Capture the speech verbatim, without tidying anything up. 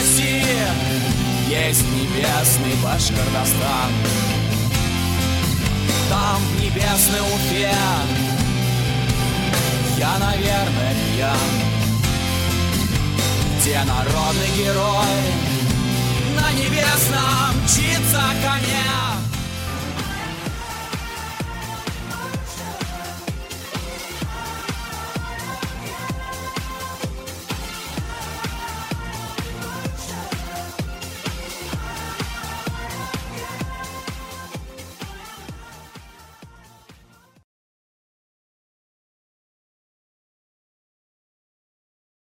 России есть небесный Башкортостан. Там, в небесной Уфе, я, наверное, пьян, где народный герой на небесном мчится коня.